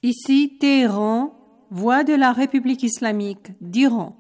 Ici Téhéran, voix de la République islamique d'Iran.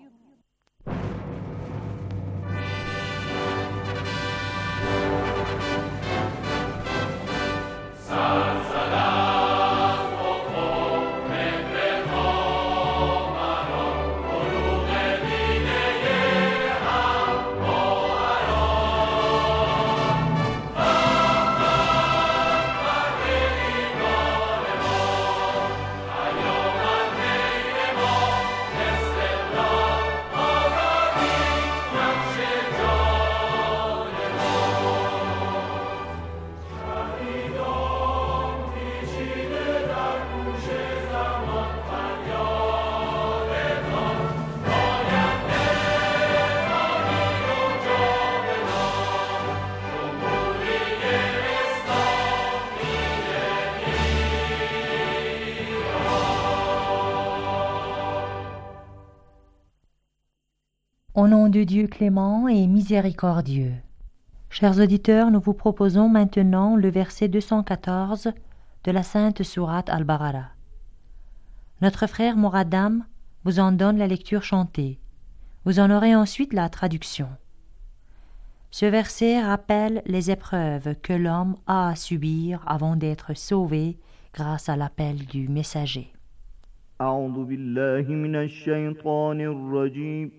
Au nom de Dieu clément et miséricordieux. Chers auditeurs, nous vous proposons maintenant le verset 214 de la sainte sourate Al-Baqara. Notre frère Moradam vous en donne la lecture chantée. Vous en aurez ensuite la traduction. Ce verset rappelle les épreuves que l'homme a à subir avant d'être sauvé grâce à l'appel du messager. أعوذ بالله من الشيطان الرجيم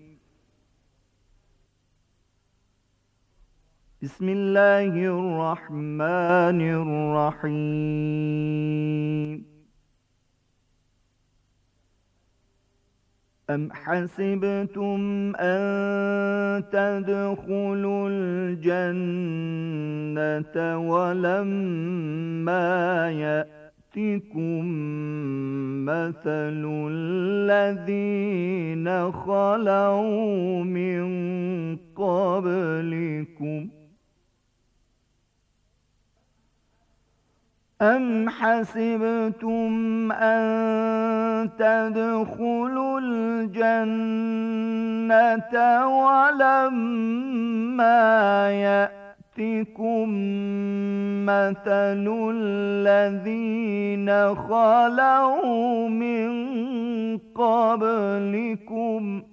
بسم الله الرحمن الرحيم أم حسبتم أن تدخلوا الجنة ولما يأتكم مثل الذين خلوا من قبلكم أم حسبتم أن تدخلوا الجنة ولما يأتكم مثل الذين خلوا من قبلكم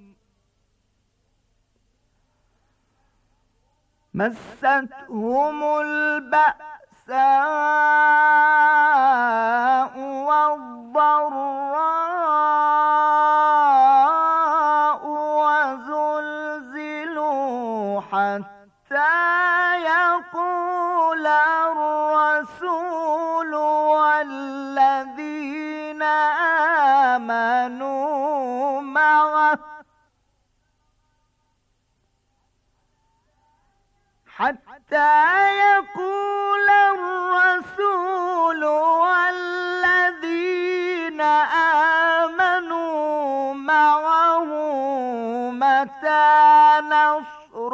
مستهم البأساء والضراء وزلزلوا حتى يقول الرسول والذين آمنوا معه حتى يقول الرسول والذين آمنوا معه متى نصر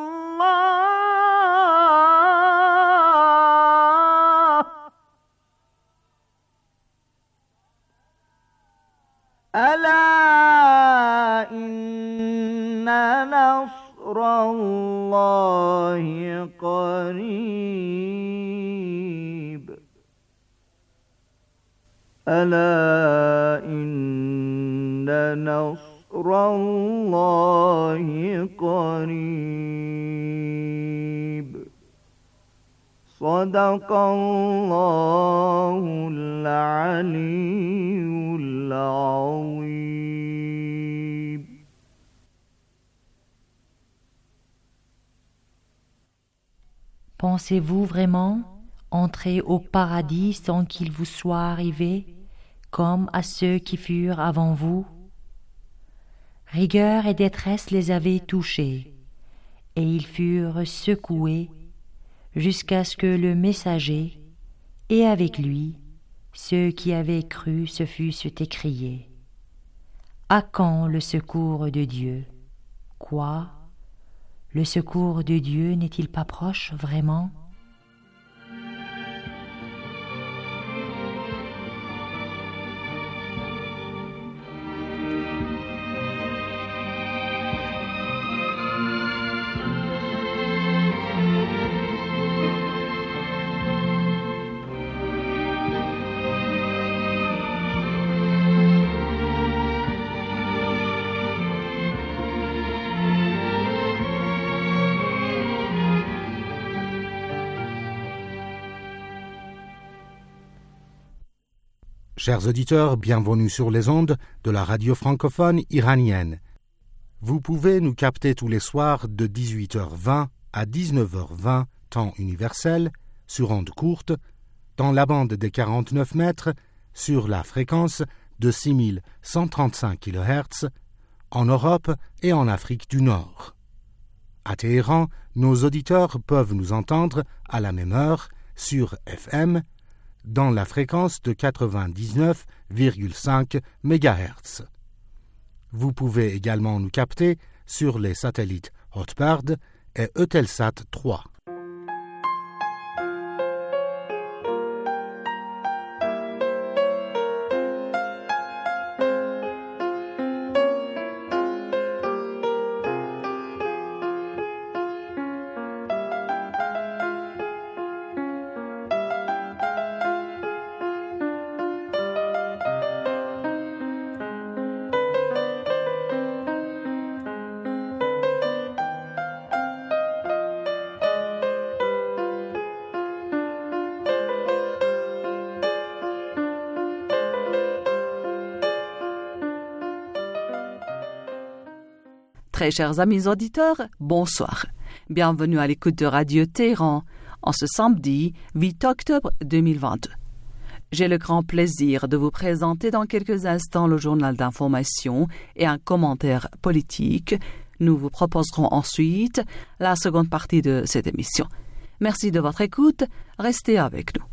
الله ألا إن نصر الله قريب ألا إن نصر الله قريب صدق الله العلي العظيم. Pensez-vous vraiment entrer au paradis sans qu'il vous soit arrivé, comme à ceux qui furent avant vous? Rigueur et détresse les avaient touchés, et ils furent secoués jusqu'à ce que le messager, et avec lui, ceux qui avaient cru se fussent écriés. À quand le secours de Dieu? Quoi? Le secours de Dieu n'est-il pas proche vraiment? Chers auditeurs, bienvenue sur les ondes de la radio francophone iranienne. Vous pouvez nous capter tous les soirs de 18h20 à 19h20, temps universel, sur ondes courtes, dans la bande des 49 mètres, sur la fréquence de 6135 kHz, en Europe et en Afrique du Nord. À Téhéran, nos auditeurs peuvent nous entendre à la même heure sur FM, dans la fréquence de 99,5 MHz. Vous pouvez également nous capter sur les satellites Hotbird et Eutelsat 3. Très chers amis auditeurs, bonsoir. Bienvenue à l'écoute de Radio Téhéran en ce samedi 8 octobre 2022. J'ai le grand plaisir de vous présenter dans quelques instants le journal d'information et un commentaire politique. Nous vous proposerons ensuite la seconde partie de cette émission. Merci de votre écoute. Restez avec nous.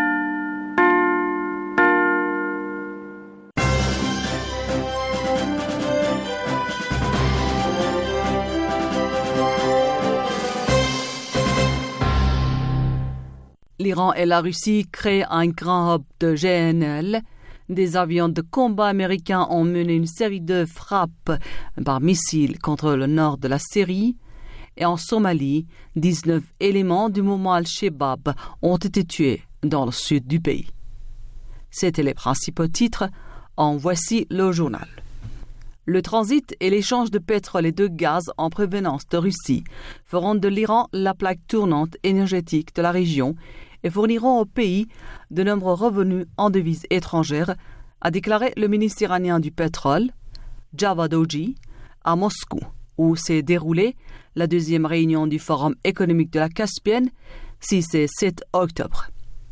L'Iran et la Russie créent un grand hub de GNL. Des avions de combat américains ont mené une série de frappes par missiles contre le nord de la Syrie. Et en Somalie, 19 éléments du mouvement Al-Shabaab ont été tués dans le sud du pays. C'étaient les principaux titres. En voici le journal. Le transit et l'échange de pétrole et de gaz en provenance de Russie feront de l'Iran la plaque tournante énergétique de la région et fourniront au pays de nombreux revenus en devises étrangères, a déclaré le ministre iranien du pétrole, Javad Oji, à Moscou, où s'est déroulée la deuxième réunion du Forum économique de la Caspienne, 6 et 7 octobre.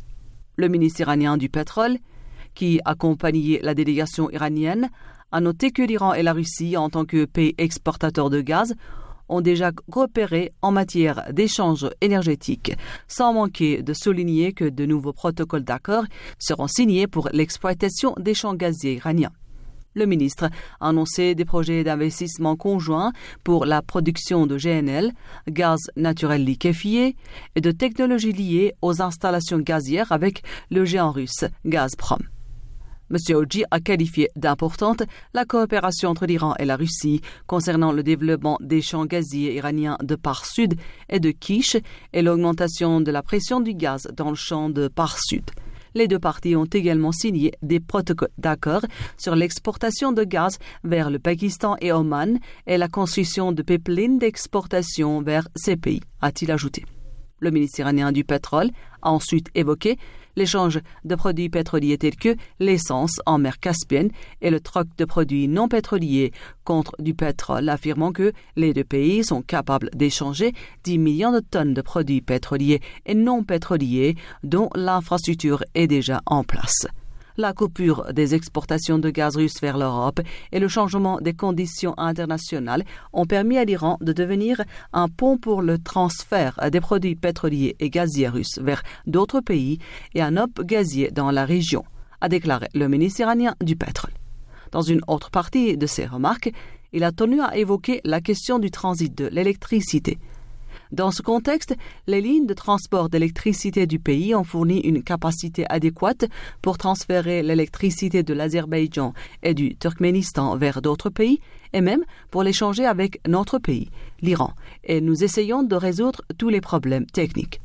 Le ministre iranien du pétrole, qui accompagnait la délégation iranienne, a noté que l'Iran et la Russie, en tant que pays exportateurs de gaz, ont déjà coopéré en matière d'échange énergétique, sans manquer de souligner que de nouveaux protocoles d'accord seront signés pour l'exploitation des champs gaziers iraniens. Le ministre a annoncé des projets d'investissement conjoints pour la production de GNL, gaz naturel liquéfié, et de technologies liées aux installations gazières avec le géant russe Gazprom. M. Oji a qualifié d'importante la coopération entre l'Iran et la Russie concernant le développement des champs gaziers iraniens de Pars Sud et de Kish et l'augmentation de la pression du gaz dans le champ de Pars Sud. Les deux parties ont également signé des protocoles d'accord sur l'exportation de gaz vers le Pakistan et Oman et la construction de pipelines d'exportation vers ces pays, a-t-il ajouté. Le ministre iranien du pétrole a ensuite évoqué l'échange de produits pétroliers tels que l'essence en mer Caspienne et le troc de produits non pétroliers contre du pétrole, affirmant que les deux pays sont capables d'échanger 10 millions de tonnes de produits pétroliers et non pétroliers dont l'infrastructure est déjà en place. La coupure des exportations de gaz russe vers l'Europe et le changement des conditions internationales ont permis à l'Iran de devenir un pont pour le transfert des produits pétroliers et gaziers russes vers d'autres pays et un hub gazier dans la région, a déclaré le ministre iranien du pétrole. Dans une autre partie de ses remarques, il a tenu à évoquer la question du transit de l'électricité. Dans ce contexte, les lignes de transport d'électricité du pays ont fourni une capacité adéquate pour transférer l'électricité de l'Azerbaïdjan et du Turkménistan vers d'autres pays et même pour l'échanger avec notre pays, l'Iran, et nous essayons de résoudre tous les problèmes techniques.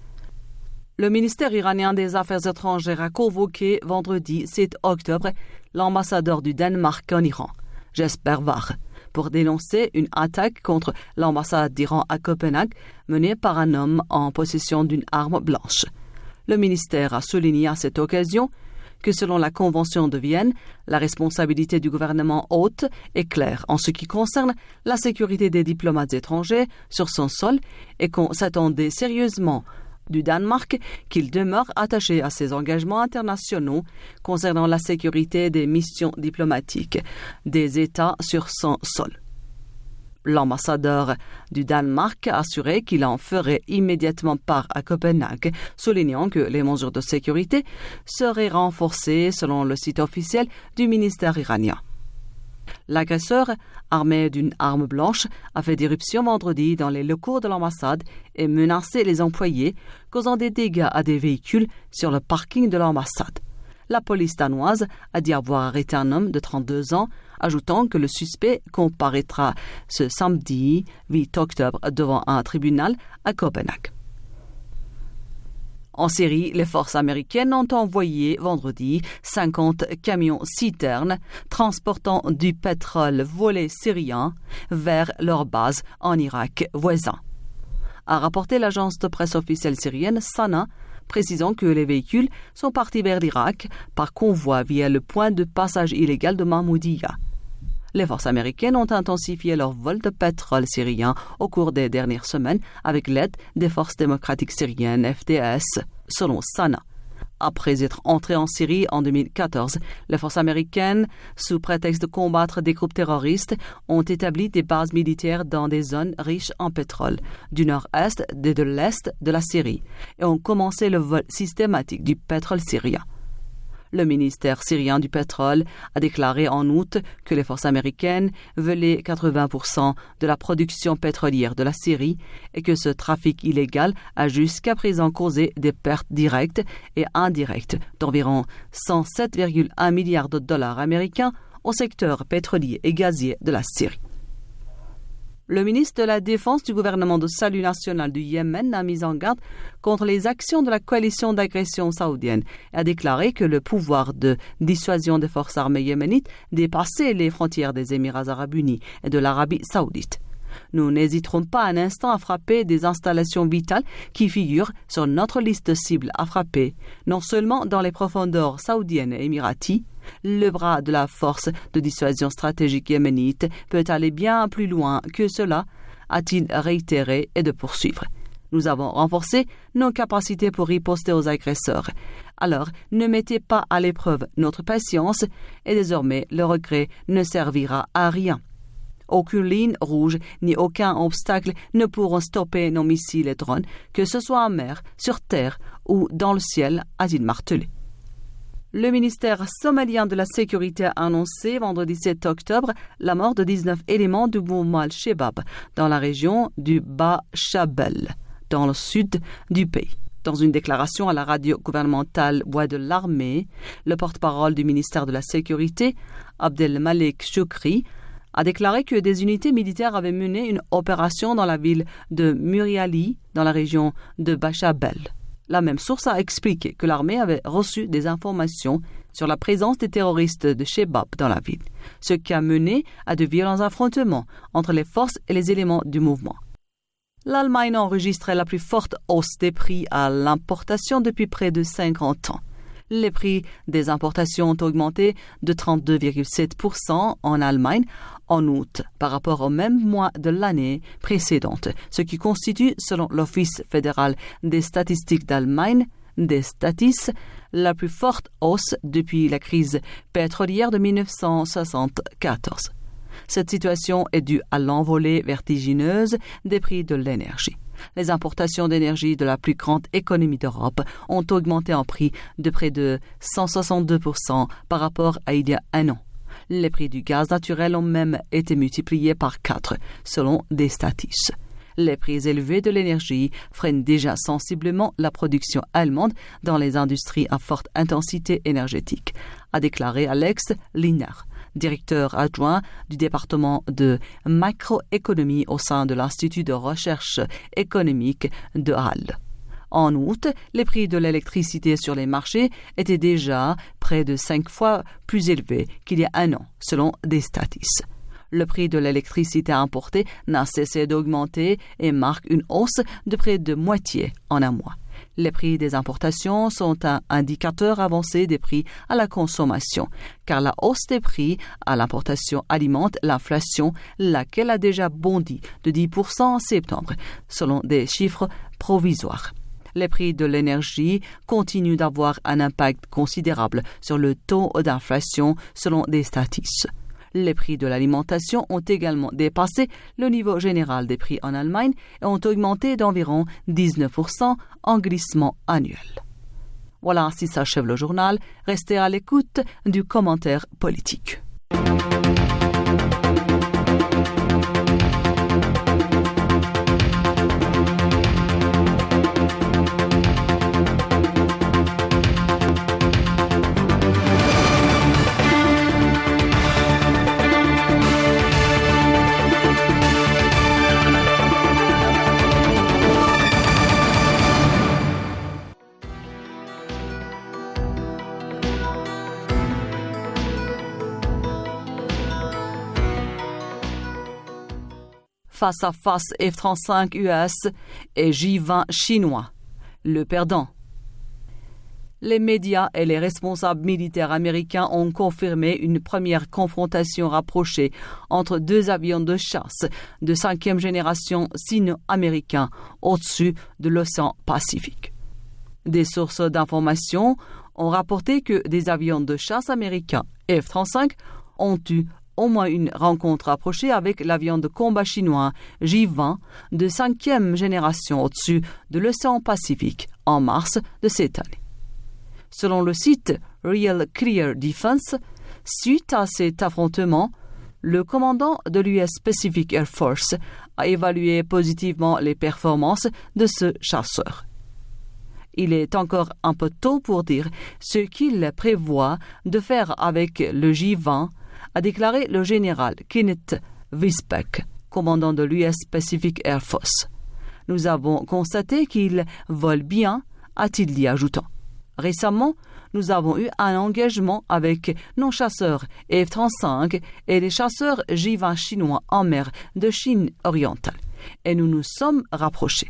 Le ministère iranien des Affaires étrangères a convoqué vendredi 7 octobre l'ambassadeur du Danemark en Iran, Jesper Vare, pour dénoncer une attaque contre l'ambassade d'Iran à Copenhague menée par un homme en possession d'une arme blanche. Le ministère a souligné à cette occasion que selon la Convention de Vienne, la responsabilité du gouvernement hôte est claire en ce qui concerne la sécurité des diplomates étrangers sur son sol et qu'on s'attendait sérieusement du Danemark qu'il demeure attaché à ses engagements internationaux concernant la sécurité des missions diplomatiques des États sur son sol. L'ambassadeur du Danemark a assuré qu'il en ferait immédiatement part à Copenhague, soulignant que les mesures de sécurité seraient renforcées selon le site officiel du ministère iranien. L'agresseur, armé d'une arme blanche, a fait irruption vendredi dans les locaux de l'ambassade et menacé les employés, causant des dégâts à des véhicules sur le parking de l'ambassade. La police danoise a dit avoir arrêté un homme de 32 ans, ajoutant que le suspect comparaîtra ce samedi 8 octobre devant un tribunal à Copenhague. En Syrie, les forces américaines ont envoyé vendredi 50 camions-citernes transportant du pétrole volé syrien vers leur base en Irak voisin. A rapporté l'agence de presse officielle syrienne Sana, précisant que les véhicules sont partis vers l'Irak par convoi via le point de passage illégal de Mahmoudiya. Les forces américaines ont intensifié leur vol de pétrole syrien au cours des dernières semaines avec l'aide des forces démocratiques syriennes FDS, selon Sana. Après être entrées en Syrie en 2014, les forces américaines, sous prétexte de combattre des groupes terroristes, ont établi des bases militaires dans des zones riches en pétrole, du nord-est et de l'est de la Syrie, et ont commencé le vol systématique du pétrole syrien. Le ministère syrien du pétrole a déclaré en août que les forces américaines volaient 80% de la production pétrolière de la Syrie et que ce trafic illégal a jusqu'à présent causé des pertes directes et indirectes d'environ 107,1 milliards de dollars américains au secteur pétrolier et gazier de la Syrie. Le ministre de la Défense du gouvernement de salut national du Yémen a mis en garde contre les actions de la coalition d'agression saoudienne et a déclaré que le pouvoir de dissuasion des forces armées yéménites dépassait les frontières des Émirats arabes unis et de l'Arabie saoudite. Nous n'hésiterons pas un instant à frapper des installations vitales qui figurent sur notre liste de cibles à frapper, non seulement dans les profondeurs saoudiennes et émiraties. Le bras de la force de dissuasion stratégique yéménite peut aller bien plus loin que cela, a-t-il réitéré et de poursuivre. Nous avons renforcé nos capacités pour riposter aux agresseurs. Alors, ne mettez pas à l'épreuve notre patience et désormais le regret ne servira à rien. Aucune ligne rouge ni aucun obstacle ne pourront stopper nos missiles et drones, que ce soit en mer, sur terre ou dans le ciel, a-t-il martelé. Le ministère somalien de la Sécurité a annoncé vendredi 7 octobre la mort de 19 éléments du mouvement Al-Shabaab dans la région du Bas-Shabelle, dans le sud du pays. Dans une déclaration à la radio gouvernementale Voix de l'Armée, le porte-parole du ministère de la Sécurité, Abdelmalek Choukri, a déclaré que des unités militaires avaient mené une opération dans la ville de Muriali, dans la région de Bas-Shabelle. La même source a expliqué que l'armée avait reçu des informations sur la présence des terroristes de Shabaab dans la ville, ce qui a mené à de violents affrontements entre les forces et les éléments du mouvement. L'Allemagne a enregistré la plus forte hausse des prix à l'importation depuis près de 50 ans. Les prix des importations ont augmenté de 32,7% en Allemagne en août par rapport au même mois de l'année précédente, ce qui constitue, selon l'Office fédéral des statistiques d'Allemagne, des Statis, la plus forte hausse depuis la crise pétrolière de 1974. Cette situation est due à l'envolée vertigineuse des prix de l'énergie. Les importations d'énergie de la plus grande économie d'Europe ont augmenté en prix de près de 162% par rapport à il y a un an. Les prix du gaz naturel ont même été multipliés par 4, selon des Statis. Les prix élevés de l'énergie freinent déjà sensiblement la production allemande dans les industries à forte intensité énergétique, a déclaré Alex Linard, directeur adjoint du département de macroéconomie au sein de l'Institut de recherche économique de Halle. En août, les prix de l'électricité sur les marchés étaient déjà près de 5 fois plus élevés qu'il y a un an, selon des Statis. Le prix de l'électricité importée n'a cessé d'augmenter et marque une hausse de près de moitié en un mois. Les prix des importations sont un indicateur avancé des prix à la consommation, car la hausse des prix à l'importation alimente l'inflation, laquelle a déjà bondi de 10% en septembre, selon des chiffres provisoires. Les prix de l'énergie continuent d'avoir un impact considérable sur le taux d'inflation, selon des statistiques. Les prix de l'alimentation ont également dépassé le niveau général des prix en Allemagne et ont augmenté d'environ 19% en glissement annuel. Voilà, ainsi s'achève le journal. Restez à l'écoute du commentaire politique. Face à face F-35 US et J-20 chinois. Le perdant. Les médias et les responsables militaires américains ont confirmé une première confrontation rapprochée entre deux avions de chasse de 5e génération sino-américains au-dessus de l'océan Pacifique. Des sources d'information ont rapporté que des avions de chasse américains F-35 ont eu au moins une rencontre rapprochée avec l'avion de combat chinois J-20 de 5e génération au-dessus de l'océan Pacifique en mars de cette année. Selon le site Real Clear Defense, suite à cet affrontement, le commandant de l'US Pacific Air Force a évalué positivement les performances de ce chasseur. Il est encore un peu tôt pour dire ce qu'il prévoit de faire avec le J-20, a déclaré le général Kenneth Wisbeck, commandant de l'US Pacific Air Force. Nous avons constaté qu'il vole bien, a-t-il dit, ajoutant. Récemment, nous avons eu un engagement avec nos chasseurs F-35 et les chasseurs J-20 chinois en mer de Chine orientale, et nous nous sommes rapprochés.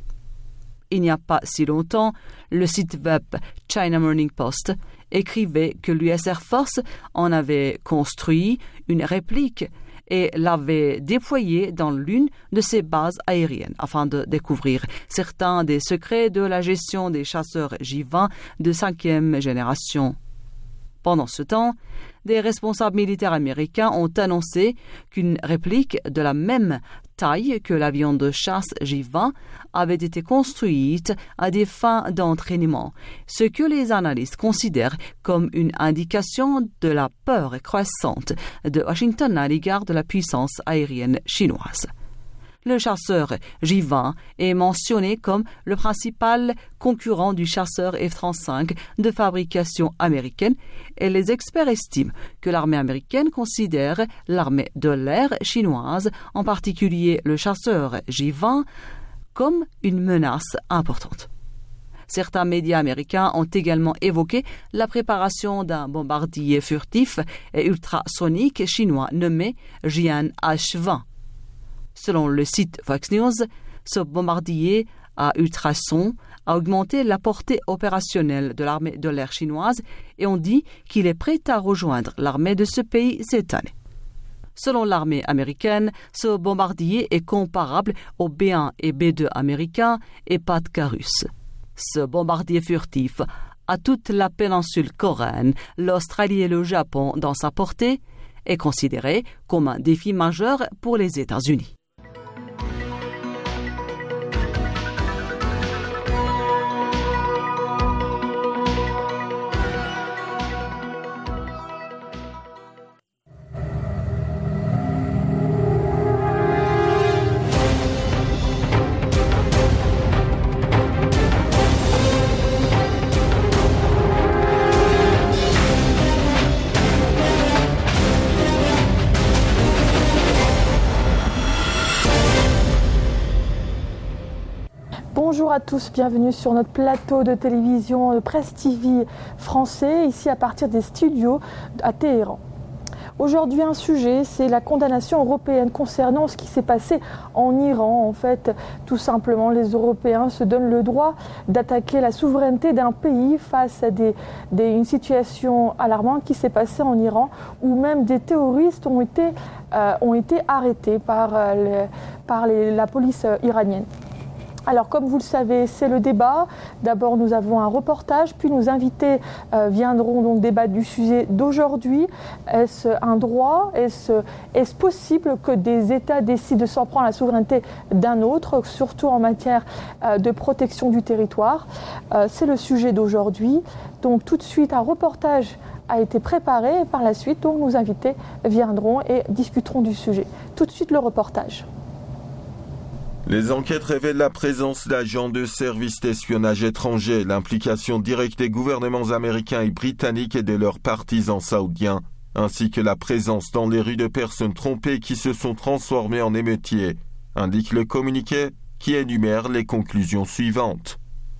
Il n'y a pas si longtemps, le site web China Morning Post écrivait que l'US Air Force en avait construit une réplique et l'avait déployée dans l'une de ses bases aériennes afin de découvrir certains des secrets de la gestion des chasseurs J-20 de 5e génération. Pendant ce temps, des responsables militaires américains ont annoncé qu'une réplique de la même taille que l'avion de chasse J-20 avait été construite à des fins d'entraînement, ce que les analystes considèrent comme une indication de la peur croissante de Washington à l'égard de la puissance aérienne chinoise. Le chasseur J-20 est mentionné comme le principal concurrent du chasseur F-35 de fabrication américaine et les experts estiment que l'armée américaine considère l'armée de l'air chinoise, en particulier le chasseur J-20, comme une menace importante. Certains médias américains ont également évoqué la préparation d'un bombardier furtif et ultrasonique chinois nommé Jian H-20. Selon le site Fox News, ce bombardier à ultrasons a augmenté la portée opérationnelle de l'armée de l'air chinoise et on dit qu'il est prêt à rejoindre l'armée de ce pays cette année. Selon l'armée américaine, ce bombardier est comparable aux B-1 et B-2 américains et Patka russes. Ce bombardier furtif a toute la péninsule coréenne, l'Australie et le Japon dans sa portée, est considéré comme un défi majeur pour les États-Unis. Bonjour à tous, bienvenue sur notre plateau de télévision Presse TV français, ici à partir des studios à Téhéran. Aujourd'hui, un sujet, c'est la condamnation européenne concernant ce qui s'est passé en Iran. En fait, tout simplement, les Européens se donnent le droit d'attaquer la souveraineté d'un pays face à une situation alarmante qui s'est passée en Iran, où même des terroristes ont été arrêtés par la police iranienne. Alors, comme vous le savez, c'est le débat. D'abord, nous avons un reportage, puis nos invités viendront donc débattre du sujet d'aujourd'hui. Est-ce un droit ? Est-ce possible que des États décident de s'en prendre à la souveraineté d'un autre, surtout en matière de protection du territoire ? C'est le sujet d'aujourd'hui. Donc, tout de suite, un reportage a été préparé et par la suite, donc, nos invités viendront et discuteront du sujet. Tout de suite, le reportage. Les enquêtes révèlent la présence d'agents de services d'espionnage étrangers, l'implication directe des gouvernements américains et britanniques et de leurs partisans saoudiens, ainsi que la présence dans les rues de personnes trompées qui se sont transformées en émeutiers, indique le communiqué qui énumère les conclusions suivantes.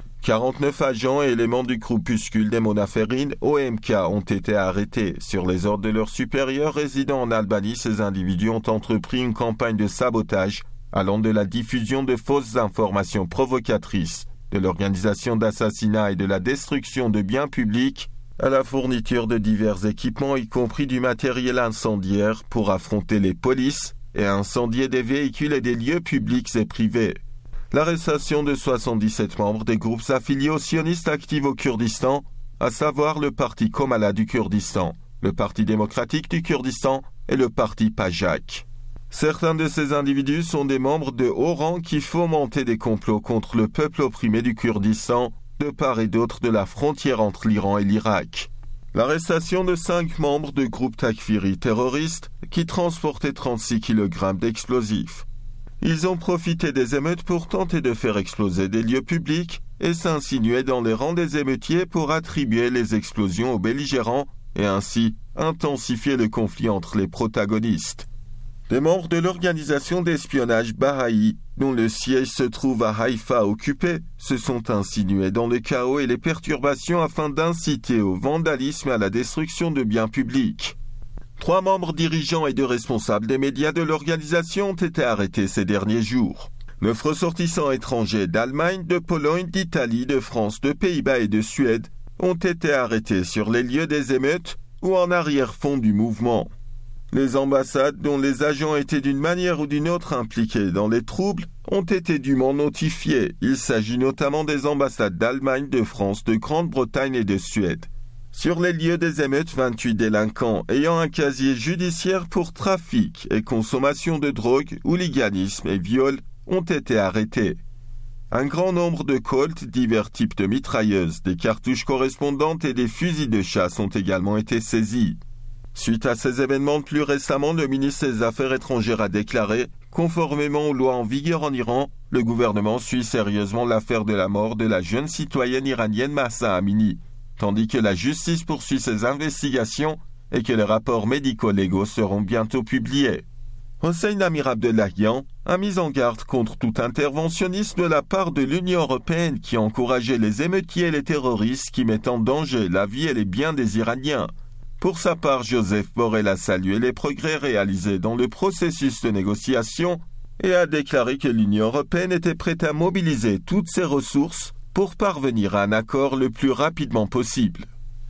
49 agents et éléments du groupuscule des Monaferines, OMK, ont été arrêtés. Sur les ordres de leurs supérieurs résidant en Albanie, ces individus ont entrepris une campagne de sabotage allant de la diffusion de fausses informations provocatrices, de l'organisation d'assassinats et de la destruction de biens publics, à la fourniture de divers équipements, y compris du matériel incendiaire, pour affronter les polices et incendier des véhicules et des lieux publics et privés. L'arrestation de 77 membres des groupes affiliés aux sionistes actifs au Kurdistan, à savoir le Parti Komala du Kurdistan, le Parti démocratique du Kurdistan et le Parti Pajak. Certains de ces individus sont des membres de haut rang qui fomentaient des complots contre le peuple opprimé du Kurdistan, de part et d'autre de la frontière entre l'Iran et l'Irak. L'arrestation de 5 membres de groupes takfiri terroristes qui transportaient 36 kg d'explosifs. Ils ont profité des émeutes pour tenter de faire exploser des lieux publics et s'insinuer dans les rangs des émeutiers pour attribuer les explosions aux belligérants et ainsi intensifier le conflit entre les protagonistes. Des membres de l'organisation d'espionnage Baha'i, dont le siège se trouve à Haïfa occupé, se sont insinués dans le chaos et les perturbations afin d'inciter au vandalisme et à la destruction de biens publics. 3 membres dirigeants et 2 responsables des médias de l'organisation ont été arrêtés ces derniers jours. 9 ressortissants étrangers d'Allemagne, de Pologne, d'Italie, de France, de Pays-Bas et de Suède ont été arrêtés sur les lieux des émeutes ou en arrière-fond du mouvement. Les ambassades dont les agents étaient d'une manière ou d'une autre impliqués dans les troubles ont été dûment notifiés. Il s'agit notamment des ambassades d'Allemagne, de France, de Grande-Bretagne et de Suède. Sur les lieux des émeutes, 28 délinquants ayant un casier judiciaire pour trafic et consommation de drogue, hooliganisme et viol ont été arrêtés. Un grand nombre de colts, divers types de mitrailleuses, des cartouches correspondantes et des fusils de chasse ont également été saisis. Suite à ces événements, plus récemment, le ministre des Affaires étrangères a déclaré, conformément aux lois en vigueur en Iran, le gouvernement suit sérieusement l'affaire de la mort de la jeune citoyenne iranienne Mahsa Amini, tandis que la justice poursuit ses investigations et que les rapports médico-légaux seront bientôt publiés. Hossein Amir Abdollahian a mis en garde contre tout interventionnisme de la part de l'Union européenne qui encourageait les émeutiers et les terroristes qui mettent en danger la vie et les biens des Iraniens. Pour sa part, Joseph Borrell a salué les progrès réalisés dans le processus de négociation et a déclaré que l'Union européenne était prête à mobiliser toutes ses ressources pour parvenir à un accord le plus rapidement possible.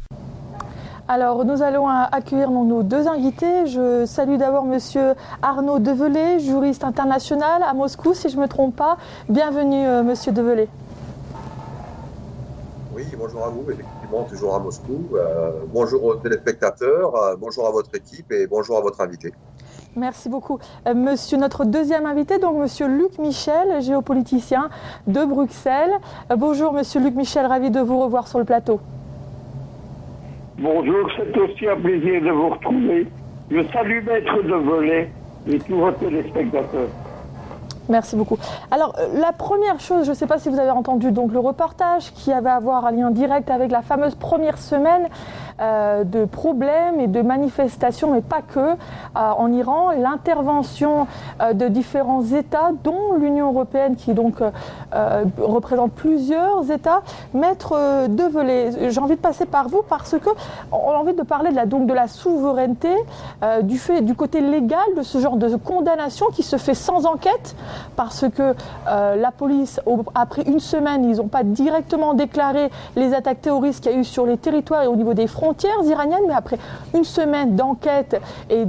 Alors, nous allons accueillir nos 2 invités. Je salue d'abord Monsieur Arnaud Develay, juriste international à Moscou, si je ne me trompe pas. Bienvenue, Monsieur Develay. Oui, bonjour à vous, effectivement, toujours à Moscou. Bonjour aux téléspectateurs, bonjour à votre équipe et bonjour à votre invité. Merci beaucoup. Monsieur, notre 2e invité, donc Monsieur Luc Michel, géopoliticien de Bruxelles. Bonjour Monsieur Luc Michel, ravi de vous revoir sur le plateau. Bonjour, c'est aussi un plaisir de vous retrouver. Je salue Maître Develay et tous vos téléspectateurs. Merci beaucoup. Alors, la première chose, je ne sais pas si vous avez entendu donc le reportage qui avait à voir un lien direct avec la fameuse première semaine de problèmes et de manifestations, mais pas que, en Iran. L'intervention de différents États, dont l'Union européenne, qui donc représente plusieurs États. Maître Develay, j'ai envie de passer par vous parce que on a envie de parler de la souveraineté, du côté légal de ce genre de condamnation qui se fait sans enquête, parce que la police, après une semaine, ils n'ont pas directement déclaré les attaques terroristes qu'il y a eu sur les territoires et au niveau des frontières iraniennes, mais après une semaine d'enquête et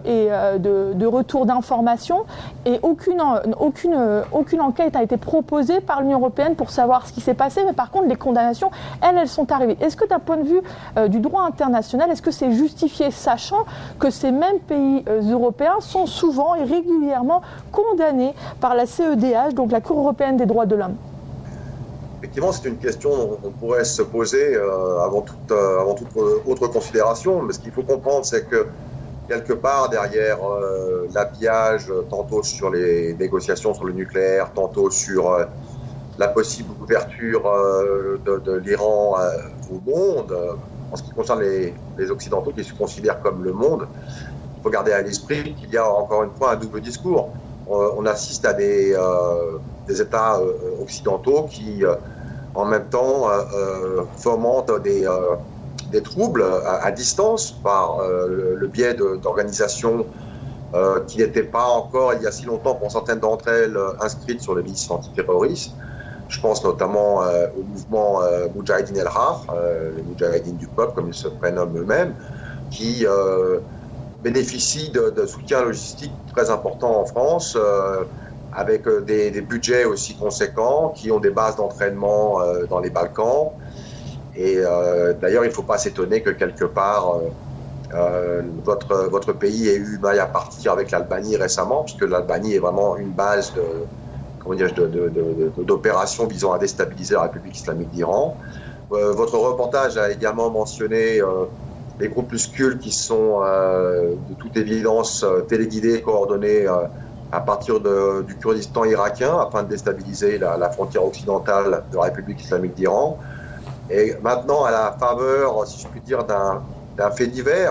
de retour d'informations, et aucune enquête a été proposée par l'Union européenne pour savoir ce qui s'est passé, mais par contre les condamnations, elles sont arrivées. Est-ce que d'un point de vue du droit international, est-ce que c'est justifié, sachant que ces mêmes pays européens sont souvent et régulièrement condamnés par la CEDH, donc la Cour européenne des droits de l'homme? Effectivement, c'est une question qu'on pourrait se poser avant toute autre considération. Mais ce qu'il faut comprendre, c'est que quelque part derrière l'habillage, tantôt sur les négociations sur le nucléaire, tantôt sur la possible ouverture de l'Iran au monde, en ce qui concerne les Occidentaux qui se considèrent comme le monde, il faut garder à l'esprit qu'il y a encore une fois un double discours. On assiste à des États occidentaux qui, en même temps, fomentent des troubles à distance par le biais d'organisations qui n'étaient pas encore, il y a si longtemps, pour certaines d'entre elles, inscrites sur les listes antiterroristes. Je pense notamment au mouvement Moudjahidine el-Haq, les Moudjahidines du peuple, comme ils se prénomment eux-mêmes, qui bénéficient de soutien logistique très important en France, avec des budgets aussi conséquents, qui ont des bases d'entraînement dans les Balkans. Et d'ailleurs, il ne faut pas s'étonner que quelque part, votre pays ait eu maille à partir avec l'Albanie récemment, puisque l'Albanie est vraiment une base d'opérations visant à déstabiliser la République islamique d'Iran. Votre reportage a également mentionné les groupuscules qui sont de toute évidence téléguidés, coordonnés à partir du Kurdistan irakien afin de déstabiliser la frontière occidentale de la République islamique d'Iran. Et maintenant, à la faveur, si je puis dire, d'un fait divers,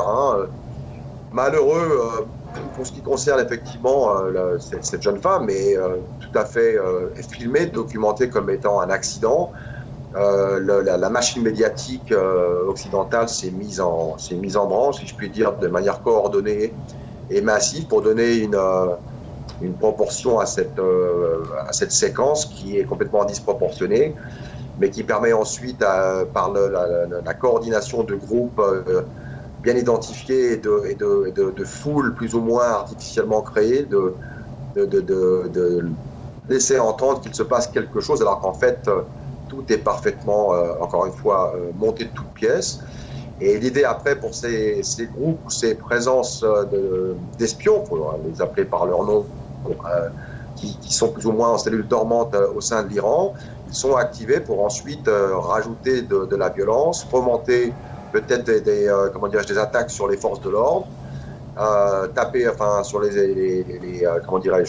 malheureux pour ce qui concerne effectivement cette jeune femme, mais tout à fait filmée, documentée comme étant un accident. La machine médiatique occidentale s'est mise en branche, si je puis dire, de manière coordonnée et massive pour donner une proportion à cette séquence qui est complètement disproportionnée, mais qui permet ensuite, par la coordination de groupes bien identifiés et de foules plus ou moins artificiellement créées, de laisser entendre qu'il se passe quelque chose, alors qu'en fait, tout est parfaitement, encore une fois, monté de toutes pièces. Et l'idée après pour ces groupes ou ces présences d'espions, il faut les appeler par leur nom, qui sont plus ou moins en cellule dormante au sein de l'Iran, ils sont activés pour ensuite rajouter de la violence, fomenter peut-être des attaques sur les forces de l'ordre, taper sur comment dirais-je,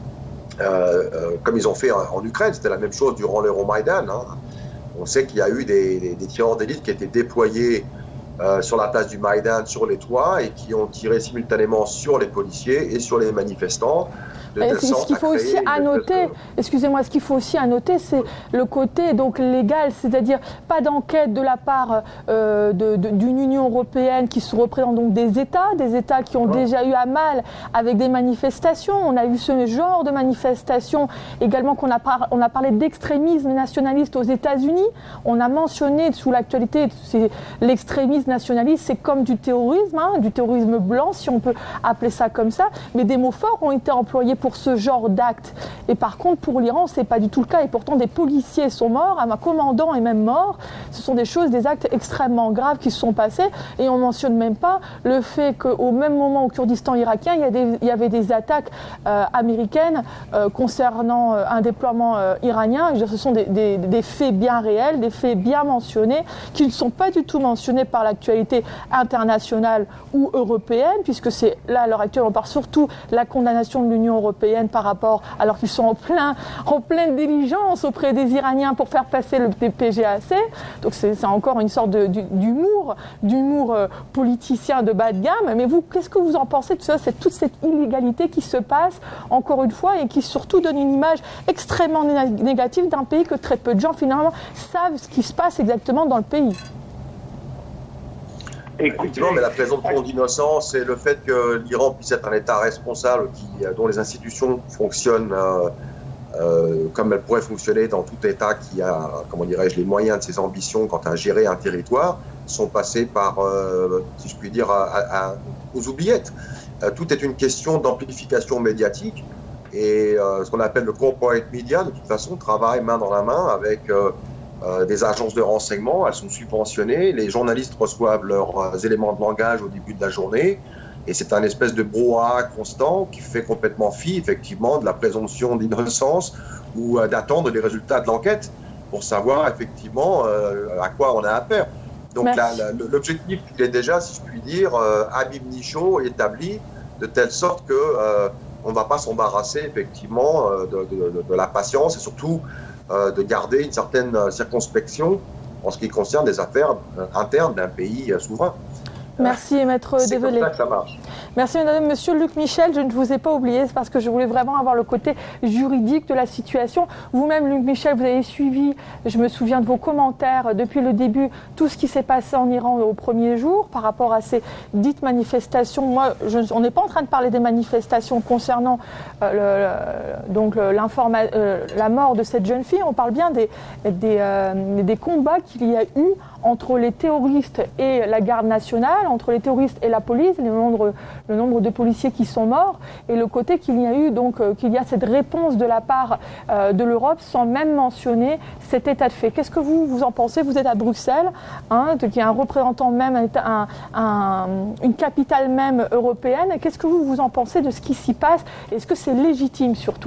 comme ils ont fait en Ukraine. C'était la même chose durant l'Euromaïdan. On sait qu'il y a eu des tireurs d'élite qui étaient déployés sur la place du Maïdan, sur les toits, et qui ont tiré simultanément sur les policiers et sur les manifestants. Ce qu'il faut aussi annoter, ce qu'il faut aussi annoter, c'est le côté donc légal, c'est-à-dire pas d'enquête de la part d'une Union européenne qui se représente donc des États qui ont déjà eu à mal avec des manifestations. On a eu ce genre de manifestations également on a parlé d'extrémisme nationaliste aux États-Unis. On a mentionné sous l'actualité l'extrémisme nationaliste, c'est comme du terrorisme blanc, si on peut appeler ça comme ça. Mais des mots forts ont été employés pour ce genre d'acte. Et par contre, pour l'Iran, c'est pas du tout le cas. Et pourtant, des policiers sont morts, un commandant est même mort. Ce sont des actes extrêmement graves qui se sont passés. Et on mentionne même pas le fait qu'au même moment, au Kurdistan irakien, il y avait des attaques américaines concernant un déploiement iranien. Je veux dire, ce sont des faits bien réels, des faits bien mentionnés, qui ne sont pas du tout mentionnés par l'actualité internationale ou européenne, puisque c'est là, à l'heure actuelle, on parle surtout de la condamnation de l'Union européenne. européenne par rapport, alors qu'ils sont en pleine diligence auprès des Iraniens pour faire passer le PGAC. Donc c'est encore une sorte d'humour politicien de bas de gamme. Mais vous, qu'est-ce que vous en pensez de ça, toute cette illégalité qui se passe, encore une fois, et qui surtout donne une image extrêmement négative d'un pays que très peu de gens, finalement, savent ce qui se passe exactement dans le pays? Effectivement, mais la présomption d'innocence et le fait que l'Iran puisse être un État responsable dont les institutions fonctionnent comme elles pourraient fonctionner dans tout État qui a, comment dirais-je, les moyens de ses ambitions quant à gérer un territoire, sont passés par, si je puis dire, aux oubliettes. Tout est une question d'amplification médiatique et ce qu'on appelle le corporate media, de toute façon, travaille main dans la main avec des agences de renseignement. Elles sont subventionnées, les journalistes reçoivent leurs éléments de langage au début de la journée. Et c'est un espèce de brouhaha constant qui fait complètement fi, effectivement, de la présomption d'innocence ou d'attendre les résultats de l'enquête pour savoir, effectivement, à quoi on a affaire. Donc l'objectif, il est déjà, si je puis dire, ab initio établi, de telle sorte que on ne va pas s'embarrasser, effectivement, de la patience et surtout de garder une certaine circonspection en ce qui concerne des affaires internes d'un pays souverain. Merci, Maître Develay. C'est comme ça que ça marche. Merci, Madame. Monsieur Luc Michel, je ne vous ai pas oublié, c'est parce que je voulais vraiment avoir le côté juridique de la situation. Vous-même, Luc Michel, vous avez suivi, je me souviens de vos commentaires depuis le début, tout ce qui s'est passé en Iran au premier jour par rapport à ces dites manifestations. Moi, on n'est pas en train de parler des manifestations concernant la mort de cette jeune fille. On parle bien des combats qu'il y a eu entre les terroristes et la garde nationale, entre les terroristes et la police, le nombre de policiers qui sont morts, et le côté qu'il y a eu qu'il y a cette réponse de la part de l'Europe sans même mentionner cet état de fait. Qu'est-ce que vous en pensez? Vous êtes à Bruxelles, qui est un représentant même, une capitale même européenne. Qu'est-ce que vous en pensez de ce qui s'y passe? Est-ce que c'est légitime surtout?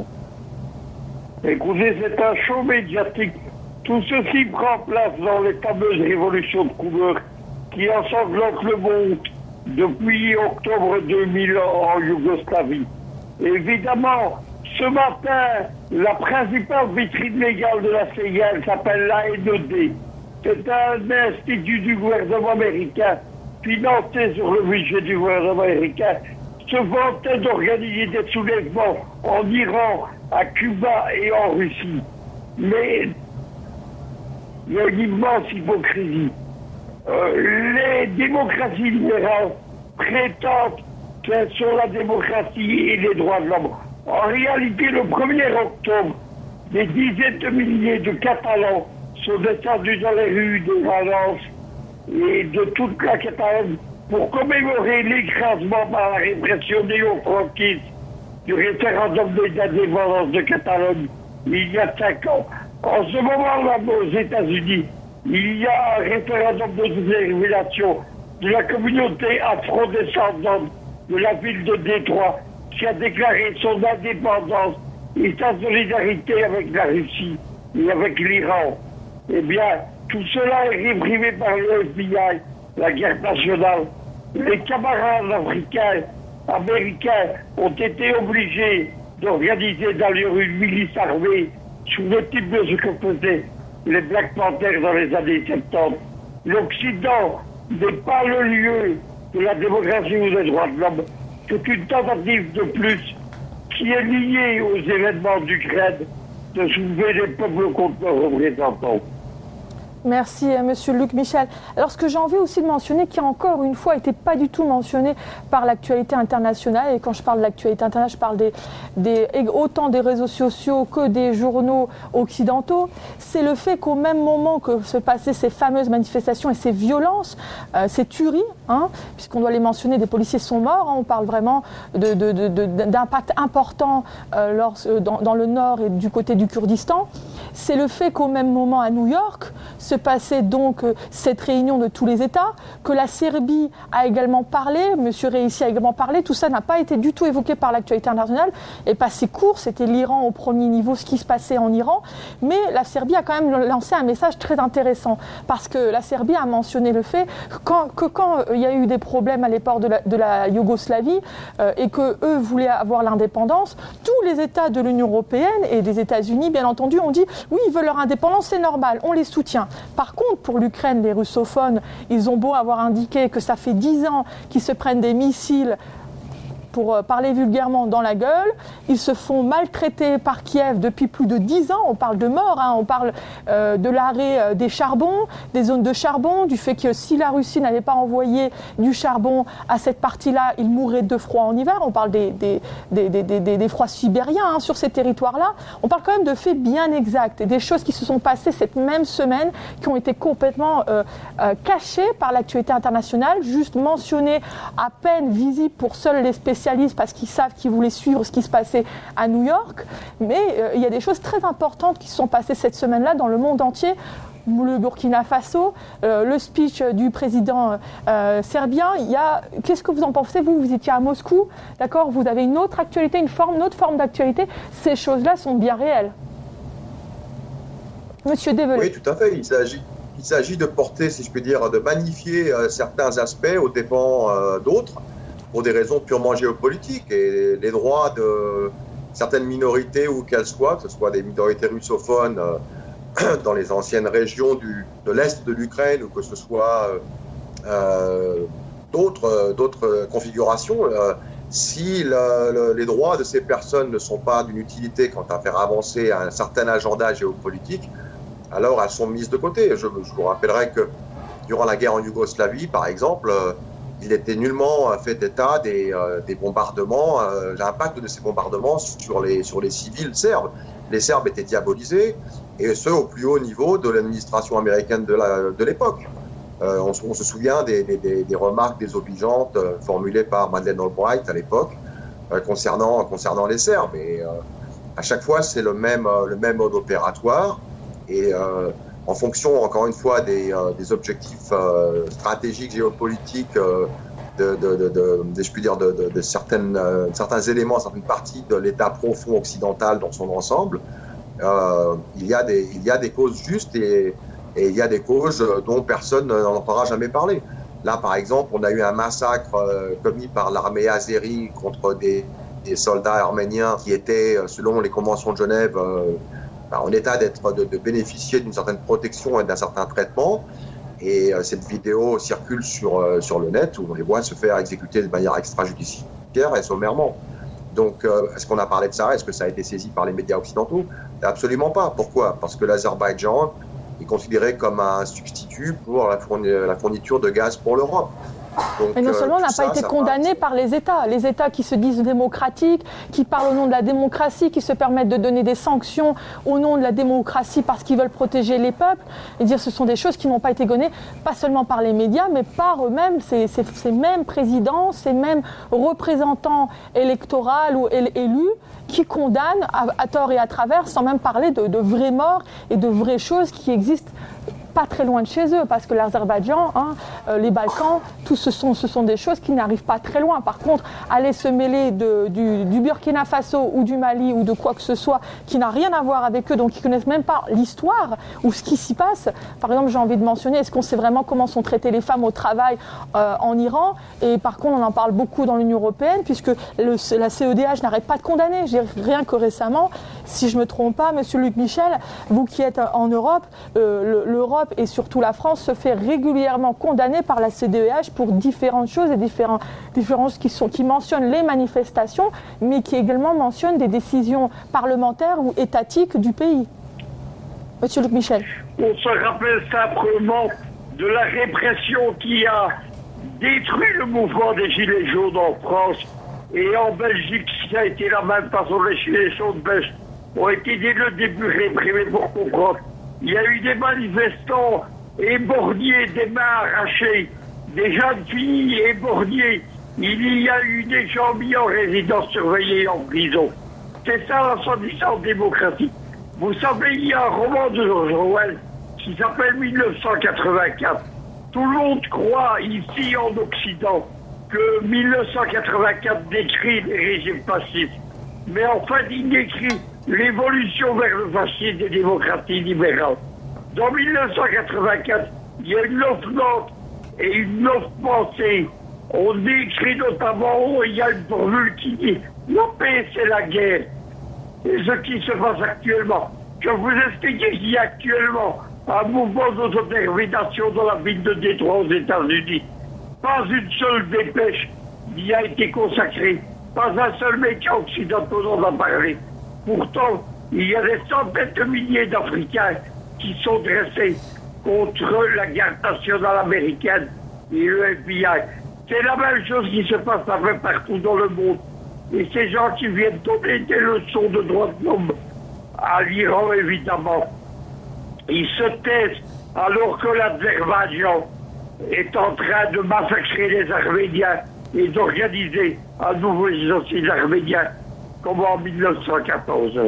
Écoutez, c'est un show médiatique. Tout ceci prend place dans les fameuses révolutions de couleur qui ensanglantent le monde depuis octobre 2000 en Yougoslavie. Évidemment, ce matin, la principale vitrine légale de la CIA s'appelle l'ANED. C'est un institut du gouvernement américain, financé sur le budget du gouvernement américain, se vantait d'organiser des soulèvements en Iran, à Cuba et en Russie. Mais il y a une immense hypocrisie. Les démocraties libérales prétendent qu'elles sont la démocratie et les droits de l'homme. En réalité, le 1er octobre, des dizaines de milliers de Catalans sont descendus dans les rues de Valence et de toute la Catalogne pour commémorer l'écrasement par la répression néo-franquiste du référendum d'indépendance de Catalogne il y a 5 ans. En ce moment-là, aux États-Unis, il y a un référendum de révélation de la communauté afro-descendante de la ville de Détroit qui a déclaré son indépendance et sa solidarité avec la Russie et avec l'Iran. Eh bien, tout cela est réprimé par le FBI, la guerre nationale. Les camarades africains, américains ont été obligés d'organiser d'ailleurs une milice armée sous le type de ce que faisaient les Black Panthers dans les années 70. L'Occident n'est pas le lieu de la démocratie ou des droits de l'homme. C'est une tentative de plus qui est liée aux événements d'Ukraine de soulever les peuples contre leurs représentants. Merci, Monsieur Luc Michel. Alors, ce que j'ai envie aussi de mentionner, qui encore une fois n'était pas du tout mentionné par l'actualité internationale, et quand je parle de l'actualité internationale, je parle autant des réseaux sociaux que des journaux occidentaux, c'est le fait qu'au même moment que se passaient ces fameuses manifestations et ces violences, ces tueries, puisqu'on doit les mentionner, des policiers sont morts, on parle vraiment d'impact important dans le nord et du côté du Kurdistan, c'est le fait qu'au même moment à New York, se passait donc cette réunion de tous les États, que la Serbie a également parlé, M. Reissi a également parlé, tout ça n'a pas été du tout évoqué par l'actualité internationale, et passé court, c'était l'Iran au premier niveau, ce qui se passait en Iran, mais la Serbie a quand même lancé un message très intéressant, parce que la Serbie a mentionné le fait que quand il y a eu des problèmes à l'époque de la Yougoslavie, et qu'eux voulaient avoir l'indépendance, tous les États de l'Union européenne et des États-Unis, bien entendu, ont dit oui, ils veulent leur indépendance, c'est normal, on les soutient. Par contre, pour l'Ukraine, les russophones, ils ont beau avoir indiqué que ça fait 10 ans qu'ils se prennent des missiles, pour parler vulgairement, dans la gueule. Ils se font maltraiter par Kiev depuis plus de 10 ans. On parle de mort, on parle de l'arrêt des charbons, des zones de charbon, du fait que si la Russie n'avait pas envoyé du charbon à cette partie-là, ils mourraient de froid en hiver. On parle des froids sibériens sur ces territoires-là. On parle quand même de faits bien exacts et des choses qui se sont passées cette même semaine, qui ont été complètement cachées par l'actualité internationale, juste mentionnées, à peine visibles pour seuls les spécialistes, parce qu'ils savent qu'ils voulaient suivre ce qui se passait à New York. Mais il y a des choses très importantes qui se sont passées cette semaine-là dans le monde entier. Le Burkina Faso, le speech du président serbien. Qu'est-ce que vous en pensez? Vous étiez à Moscou, d'accord? Vous avez une autre actualité, une autre forme d'actualité. Ces choses-là sont bien réelles. Monsieur Develay. Oui, tout à fait. Il s'agit de porter, si je puis dire, de magnifier certains aspects aux dépens d'autres, pour des raisons purement géopolitiques, et les droits de certaines minorités, où qu'elles soient, que ce soit des minorités russophones dans les anciennes régions de l'Est de l'Ukraine, ou que ce soit d'autres configurations, si les droits de ces personnes ne sont pas d'une utilité quant à faire avancer un certain agenda géopolitique, alors elles sont mises de côté. Je vous rappellerai que durant la guerre en Yougoslavie, par exemple, il était nullement fait état des bombardements, l'impact de ces bombardements sur les civils serbes. Les Serbes étaient diabolisés, et ce, au plus haut niveau de l'administration américaine de l'époque. On se souvient des remarques désobligeantes formulées par Madeleine Albright à l'époque concernant les Serbes. Et à chaque fois, c'est le même mode opératoire. Et en fonction, encore une fois, des objectifs stratégiques, géopolitiques, je puis dire, de certains éléments, certaines parties de l'État profond occidental dans son ensemble, il y a des causes justes et il y a des causes dont personne n'en entendra jamais parler. Là, par exemple, on a eu un massacre commis par l'armée azérie contre des soldats arméniens qui étaient, selon les conventions de Genève, en état de bénéficier d'une certaine protection et d'un certain traitement. Et cette vidéo circule sur le net, où on les voit se faire exécuter de manière extrajudiciaire et sommairement. Donc, est-ce qu'on a parlé de ça? Est-ce que ça a été saisi par les médias occidentaux? Absolument pas. Pourquoi? Parce que l'Azerbaïdjan est considéré comme un substitut pour la fourniture de gaz pour l'Europe. Donc, mais non seulement on n'a pas été condamné par les États qui se disent démocratiques, qui parlent au nom de la démocratie, qui se permettent de donner des sanctions au nom de la démocratie parce qu'ils veulent protéger les peuples, et dire ce sont des choses qui n'ont pas été données, pas seulement par les médias, mais par eux-mêmes, ces mêmes présidents, ces mêmes représentants électoraux ou élus, qui condamnent à tort et à travers, sans même parler de vraies morts et de vraies choses qui existent pas très loin de chez eux, parce que l'Azerbaïdjan, les Balkans, tout ce sont des choses qui n'arrivent pas très loin. Par contre, aller se mêler du Burkina Faso ou du Mali ou de quoi que ce soit qui n'a rien à voir avec eux, donc qui ne connaissent même pas l'histoire ou ce qui s'y passe. Par exemple, j'ai envie de mentionner, est-ce qu'on sait vraiment comment sont traitées les femmes au travail en Iran? Et par contre, on en parle beaucoup dans l'Union européenne, puisque la CEDH n'arrête pas de condamner. Rien que récemment, si je ne me trompe pas, Monsieur Luc Michel, vous qui êtes en Europe, l'Europe et surtout la France se fait régulièrement condamner par la CEDH pour différentes choses et différences qui mentionnent les manifestations, mais qui également mentionnent des décisions parlementaires ou étatiques du pays. Monsieur Luc Michel. On se rappelle simplement de la répression qui a détruit le mouvement des Gilets jaunes en France, et en Belgique, ça a été la même façon. Les Gilets jaunes belges ont été dès le début réprimés pour comprendre. Il y a eu des manifestants éborgnés, des mains arrachées, des jeunes filles éborgnées. Il y a eu des gens mis en résidence surveillée et en prison. C'est ça la soi-disant démocratie. Vous savez, il y a un roman de George Orwell qui s'appelle 1984. Tout le monde croit ici en Occident que 1984 décrit les régimes fascistes. Mais en fait, il décrit l'évolution vers le fascisme des démocraties libérales. Dans 1984, il y a une offre note et une offre pensée. On décrit notamment, il y a une formule qui dit « La paix, c'est la guerre ». Et ce qui se passe actuellement. Je vous expliquer qu'il y a actuellement un mouvement d'autodétermination dans la ville de Détroit aux États-Unis. Pas une seule dépêche n'y a été consacrée. Pas un seul média occidental n'en a parlé. Pourtant, il y a des centaines de milliers d'Africains qui sont dressés contre la garde nationale américaine et le FBI. C'est la même chose qui se passe un peu partout dans le monde. Et ces gens qui viennent donner des leçons de droits de l'homme à l'Iran, évidemment, ils se taisent alors que l'Azerbaïdjan est en train de massacrer les Arméniens et d'organiser un nouveau génocide arménien comme en 1914.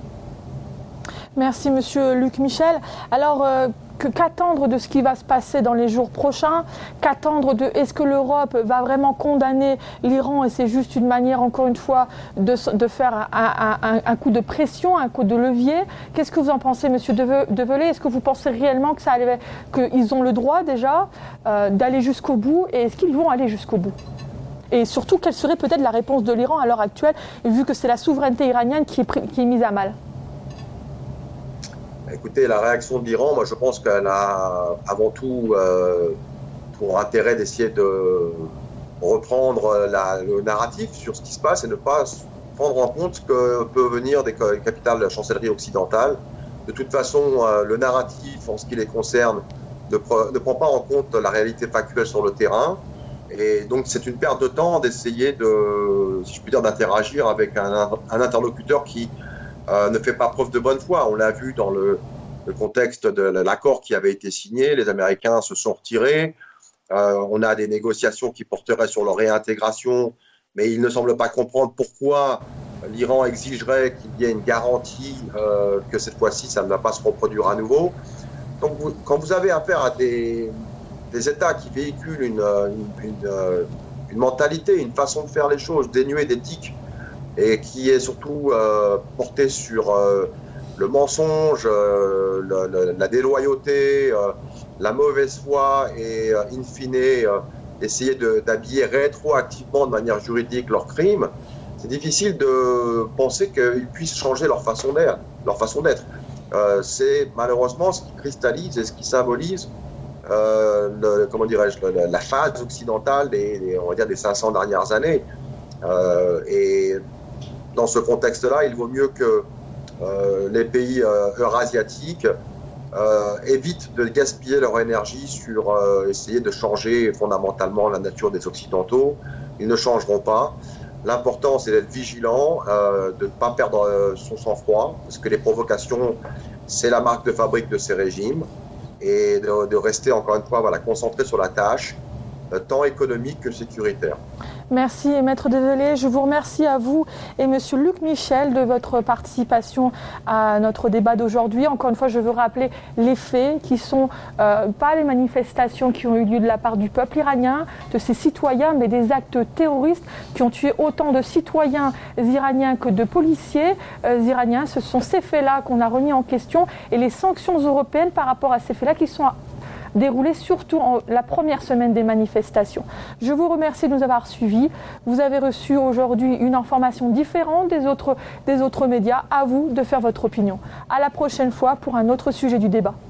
Merci, Monsieur Luc Michel. Alors, qu'attendre de ce qui va se passer dans les jours prochains? Qu'attendre de... Est-ce que l'Europe va vraiment condamner l'Iran et c'est juste une manière, encore une fois, de faire un coup de pression, un coup de levier? Qu'est-ce que vous en pensez, Monsieur Develay? Est-ce que vous pensez réellement qu'ils ont le droit déjà d'aller jusqu'au bout? Et est-ce qu'ils vont aller jusqu'au bout? Et surtout, quelle serait peut-être la réponse de l'Iran à l'heure actuelle, vu que c'est la souveraineté iranienne qui est mise à mal? Écoutez, la réaction de l'Iran, moi je pense qu'elle a avant tout pour intérêt d'essayer de reprendre le narratif sur ce qui se passe et ne pas prendre en compte ce que peut venir des capitales de la chancellerie occidentale. De toute façon, le narratif, en ce qui les concerne, ne prend pas en compte la réalité factuelle sur le terrain. Et donc c'est une perte de temps d'essayer si je puis dire, d'interagir avec un interlocuteur qui ne fait pas preuve de bonne foi. On l'a vu dans le contexte de l'accord qui avait été signé. Les Américains se sont retirés. On a des négociations qui porteraient sur leur réintégration, mais ils ne semblent pas comprendre pourquoi l'Iran exigerait qu'il y ait une garantie que cette fois-ci, ça ne va pas se reproduire à nouveau. Donc, quand vous avez affaire à des États qui véhiculent une mentalité, une façon de faire les choses dénuée d'éthique, et qui est surtout porté sur le mensonge, la déloyauté, la mauvaise foi et in fine essayer d'habiller rétroactivement de manière juridique leurs crimes, c'est difficile de penser qu'ils puissent changer leur façon d'être. C'est malheureusement ce qui cristallise et ce qui symbolise la phase occidentale on va dire des 500 dernières années. Et dans ce contexte-là, il vaut mieux que les pays eurasiatiques évitent de gaspiller leur énergie sur essayer de changer fondamentalement la nature des Occidentaux. Ils ne changeront pas. L'important, c'est d'être vigilant, de ne pas perdre son sang-froid, parce que les provocations, c'est la marque de fabrique de ces régimes, et de rester, encore une fois, concentré sur la tâche, tant économique que sécuritaire. Merci, Maître Develay. Je vous remercie à vous et Monsieur Luc Michel de votre participation à notre débat d'aujourd'hui. Encore une fois, je veux rappeler les faits qui sont pas les manifestations qui ont eu lieu de la part du peuple iranien, de ses citoyens, mais des actes terroristes qui ont tué autant de citoyens iraniens que de policiers iraniens. Ce sont ces faits-là qu'on a remis en question et les sanctions européennes par rapport à ces faits-là qui sont déroulé surtout en la première semaine des manifestations. Je vous remercie de nous avoir suivis. Vous avez reçu aujourd'hui une information différente des autres médias. À vous de faire votre opinion. À la prochaine fois pour un autre sujet du débat.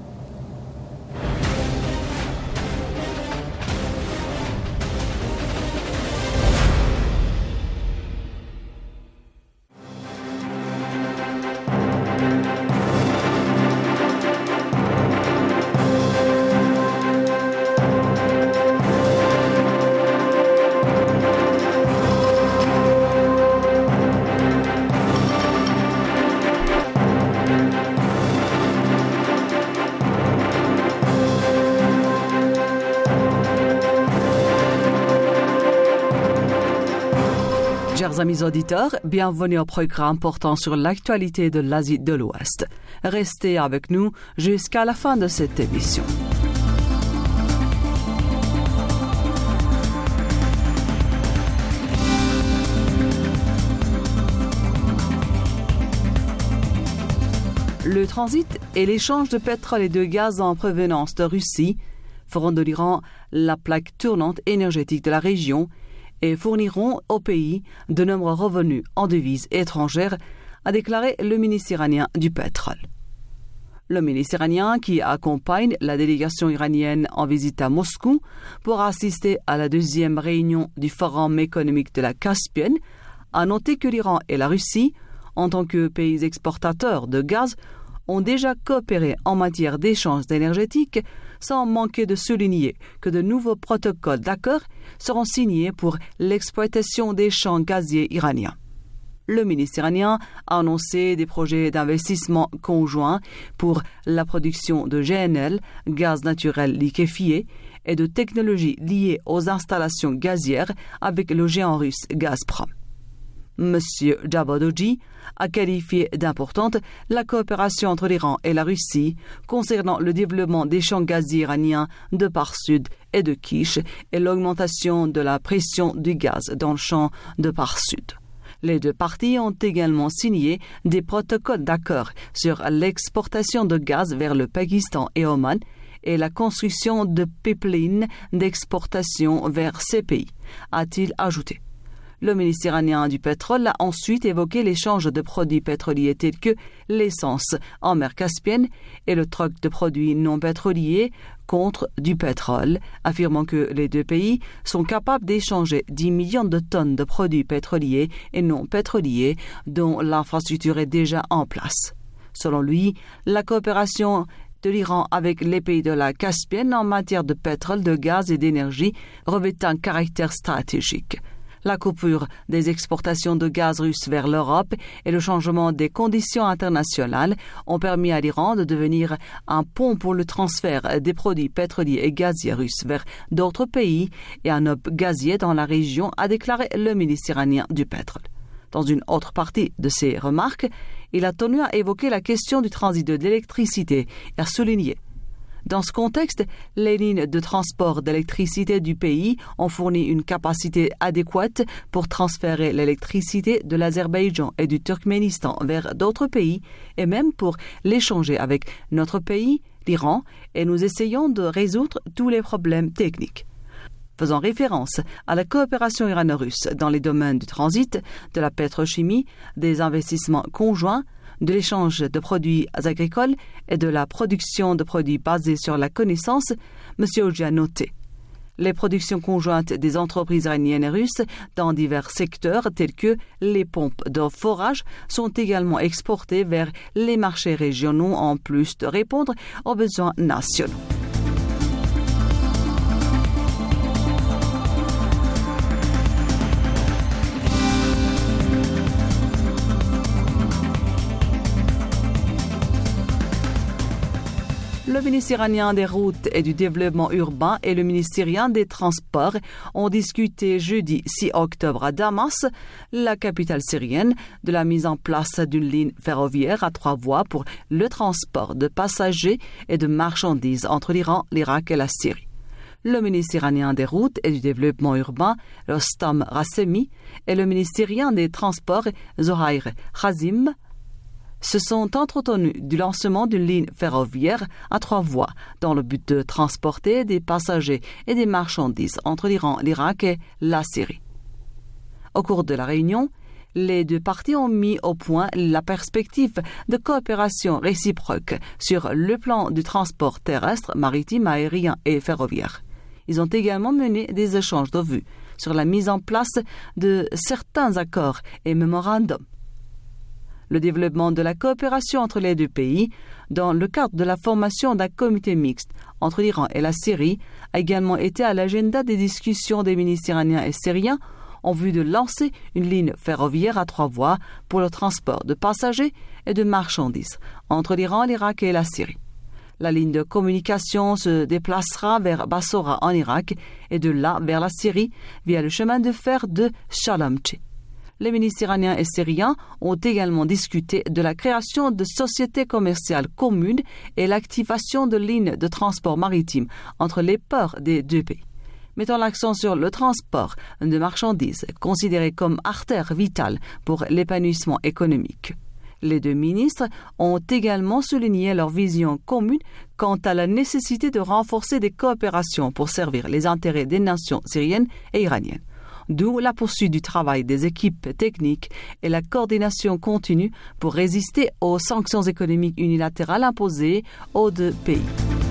Chers amis auditeurs, bienvenue au programme portant sur l'actualité de l'Asie de l'Ouest. Restez avec nous jusqu'à la fin de cette émission. Le transit et l'échange de pétrole et de gaz en provenance de Russie feront de l'Iran la plaque tournante énergétique de la région et fourniront au pays de nombreux revenus en devises étrangères, a déclaré le ministre iranien du pétrole. Le ministre iranien, qui accompagne la délégation iranienne en visite à Moscou pour assister à la deuxième réunion du Forum économique de la Caspienne, a noté que l'Iran et la Russie, en tant que pays exportateurs de gaz, ont déjà coopéré en matière d'échanges énergétiques, sans manquer de souligner que de nouveaux protocoles d'accord seront signés pour l'exploitation des champs gaziers iraniens. Le ministre iranien a annoncé des projets d'investissement conjoints pour la production de GNL, gaz naturel liquéfié, et de technologies liées aux installations gazières avec le géant russe Gazprom. M. Javadoji a qualifié d'importante la coopération entre l'Iran et la Russie concernant le développement des champs gaziers iraniens de Pars-Sud et de Kish et l'augmentation de la pression du gaz dans le champ de Pars-Sud. Les deux parties ont également signé des protocoles d'accord sur l'exportation de gaz vers le Pakistan et Oman et la construction de pipelines d'exportation vers ces pays, a-t-il ajouté. Le ministre iranien du pétrole a ensuite évoqué l'échange de produits pétroliers tels que l'essence en mer Caspienne et le troc de produits non pétroliers contre du pétrole, affirmant que les deux pays sont capables d'échanger 10 millions de tonnes de produits pétroliers et non pétroliers dont l'infrastructure est déjà en place. Selon lui, la coopération de l'Iran avec les pays de la Caspienne en matière de pétrole, de gaz et d'énergie revêt un caractère stratégique. La coupure des exportations de gaz russe vers l'Europe et le changement des conditions internationales ont permis à l'Iran de devenir un pont pour le transfert des produits pétroliers et gaziers russes vers d'autres pays et un hub gazier dans la région, a déclaré le ministre iranien du pétrole. Dans une autre partie de ses remarques, il a tenu à évoquer la question du transit de l'électricité et a souligné: dans ce contexte, les lignes de transport d'électricité du pays ont fourni une capacité adéquate pour transférer l'électricité de l'Azerbaïdjan et du Turkménistan vers d'autres pays et même pour l'échanger avec notre pays, l'Iran, et nous essayons de résoudre tous les problèmes techniques. Faisant référence à la coopération irano-russe dans les domaines du transit, de la pétrochimie, des investissements conjoints, de l'échange de produits agricoles et de la production de produits basés sur la connaissance, M. Oji a noté: les productions conjointes des entreprises iraniennes et russes dans divers secteurs tels que les pompes de forage sont également exportées vers les marchés régionaux en plus de répondre aux besoins nationaux. Le ministre iranien des Routes et du Développement urbain et le ministre syrien des Transports ont discuté jeudi 6 octobre à Damas, la capitale syrienne, de la mise en place d'une ligne ferroviaire à 3 voies pour le transport de passagers et de marchandises entre l'Iran, l'Irak et la Syrie. Le ministre iranien des Routes et du Développement urbain, Rostam Rassemi, et le ministre syrien des Transports, Zohair Khazim, se sont entretenus du lancement d'une ligne ferroviaire à 3 voies dans le but de transporter des passagers et des marchandises entre l'Iran, l'Irak et la Syrie. Au cours de la réunion, les deux parties ont mis au point la perspective de coopération réciproque sur le plan du transport terrestre, maritime, aérien et ferroviaire. Ils ont également mené des échanges de vues sur la mise en place de certains accords et mémorandums. Le développement de la coopération entre les deux pays, dans le cadre de la formation d'un comité mixte entre l'Iran et la Syrie, a également été à l'agenda des discussions des ministres iraniens et syriens en vue de lancer une ligne ferroviaire à 3 voies pour le transport de passagers et de marchandises entre l'Iran, l'Irak et la Syrie. La ligne de communication se déplacera vers Bassora en Irak et de là vers la Syrie via le chemin de fer de Shalamchi. Les ministres iraniens et syriens ont également discuté de la création de sociétés commerciales communes et l'activation de lignes de transport maritime entre les ports des deux pays, mettant l'accent sur le transport de marchandises, considéré comme artère vitale pour l'épanouissement économique. Les deux ministres ont également souligné leur vision commune quant à la nécessité de renforcer des coopérations pour servir les intérêts des nations syriennes et iraniennes. D'où la poursuite du travail des équipes techniques et la coordination continue pour résister aux sanctions économiques unilatérales imposées aux deux pays.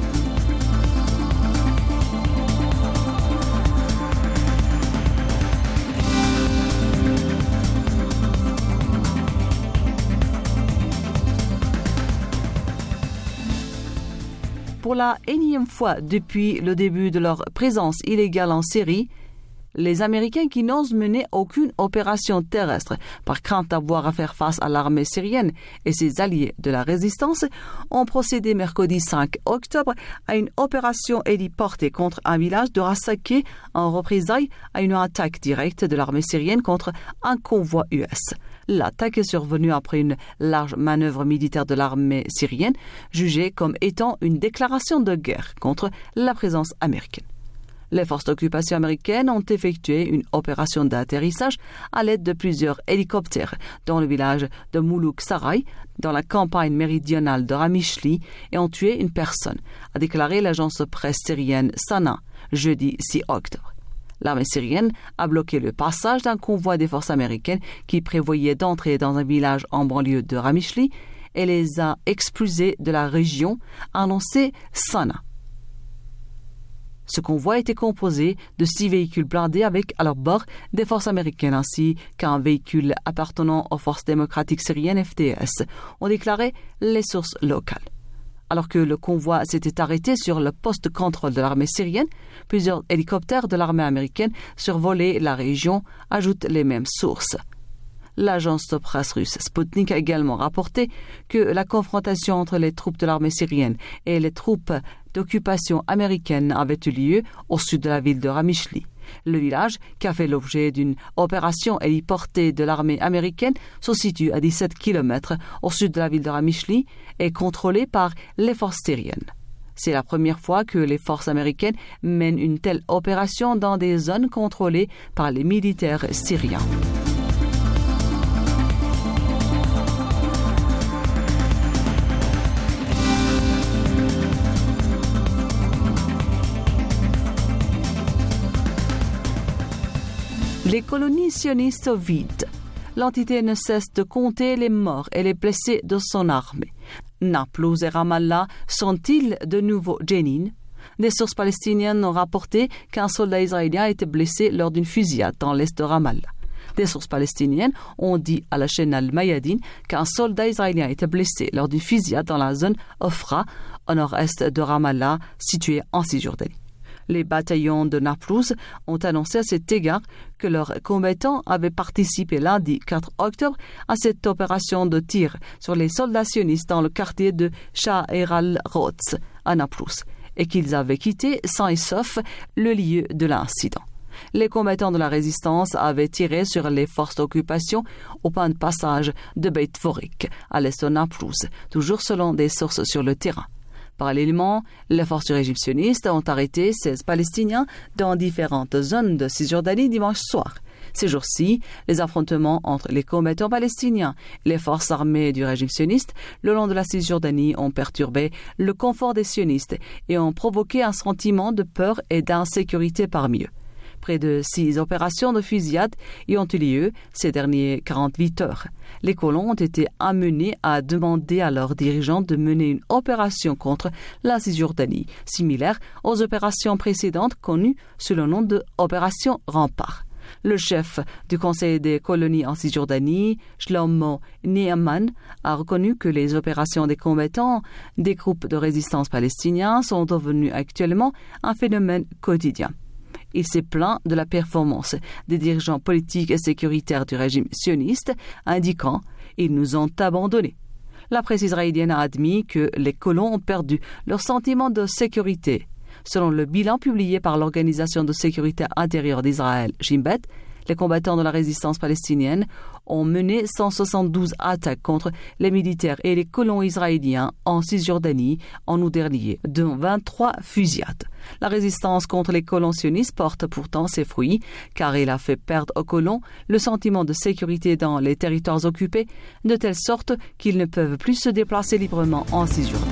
Pour la énième fois depuis le début de leur présence illégale en Syrie, les Américains qui n'osent mener aucune opération terrestre par crainte d'avoir à faire face à l'armée syrienne et ses alliés de la résistance ont procédé mercredi 5 octobre à une opération héliportée contre un village de Rasaki en représailles à une attaque directe de l'armée syrienne contre un convoi US. L'attaque est survenue après une large manœuvre militaire de l'armée syrienne, jugée comme étant une déclaration de guerre contre la présence américaine. Les forces d'occupation américaines ont effectué une opération d'atterrissage à l'aide de plusieurs hélicoptères dans le village de Moulouk Saray, dans la campagne méridionale de Ramishli, et ont tué une personne, a déclaré l'agence de presse syrienne Sana, jeudi 6 octobre. L'armée syrienne a bloqué le passage d'un convoi des forces américaines qui prévoyait d'entrer dans un village en banlieue de Ramishli et les a expulsés de la région, a annoncé Sana. Ce convoi était composé de 6 véhicules blindés avec à leur bord des forces américaines ainsi qu'un véhicule appartenant aux forces démocratiques syriennes FDS, ont déclaré les sources locales. Alors que le convoi s'était arrêté sur le poste de contrôle de l'armée syrienne, plusieurs hélicoptères de l'armée américaine survolaient la région, ajoutent les mêmes sources. L'agence de presse russe Sputnik a également rapporté que la confrontation entre les troupes de l'armée syrienne et les troupes d'occupation américaine avait eu lieu au sud de la ville de Ramishli. Le village, qui a fait l'objet d'une opération héliportée de l'armée américaine, se situe à 17 km au sud de la ville de Ramishli et est contrôlé par les forces syriennes. C'est la première fois que les forces américaines mènent une telle opération dans des zones contrôlées par les militaires syriens. Les colonies sionistes vides. L'entité ne cesse de compter les morts et les blessés de son armée. Naplouse et Ramallah sont-ils de nouveau Jenin? Des sources palestiniennes ont rapporté qu'un soldat israélien a été blessé lors d'une fusillade dans l'est de Ramallah. Des sources palestiniennes ont dit à la chaîne Al-Mayadin qu'un soldat israélien a été blessé lors d'une fusillade dans la zone Ofra, au nord-est de Ramallah, située en Cisjordanie. Les bataillons de Naplouse ont annoncé à cet égard que leurs combattants avaient participé lundi 4 octobre à cette opération de tir sur les soldats sionistes dans le quartier de Sha'ir al-Rotz à Naplouse et qu'ils avaient quitté sains et saufs le lieu de l'incident. Les combattants de la résistance avaient tiré sur les forces d'occupation au point de passage de Beit Vorik à l'est de Naplouse, toujours selon des sources sur le terrain. Parallèlement, les forces du régime sioniste ont arrêté 16 Palestiniens dans différentes zones de Cisjordanie dimanche soir. Ces jours-ci, les affrontements entre les combattants palestiniens et les forces armées du régime sioniste le long de la Cisjordanie ont perturbé le confort des sionistes et ont provoqué un sentiment de peur et d'insécurité parmi eux. Près de 6 opérations de fusillade y ont eu lieu ces dernières 48 heures. Les colons ont été amenés à demander à leurs dirigeants de mener une opération contre la Cisjordanie, similaire aux opérations précédentes connues sous le nom de Opération Rempart. Le chef du Conseil des colonies en Cisjordanie, Shlomo Ne'eman, a reconnu que les opérations des combattants des groupes de résistance palestiniens sont devenues actuellement un phénomène quotidien. Il s'est plaint de la performance des dirigeants politiques et sécuritaires du régime sioniste, indiquant « Ils nous ont abandonnés ». La presse israélienne a admis que les colons ont perdu leur sentiment de sécurité. Selon le bilan publié par l'Organisation de sécurité intérieure d'Israël, Shin Bet, Les combattants de la résistance palestinienne ont mené 172 attaques contre les militaires et les colons israéliens en Cisjordanie en août dernier, dont 23 fusillades. La résistance contre les colons sionistes porte pourtant ses fruits, car elle a fait perdre aux colons le sentiment de sécurité dans les territoires occupés, de telle sorte qu'ils ne peuvent plus se déplacer librement en Cisjordanie.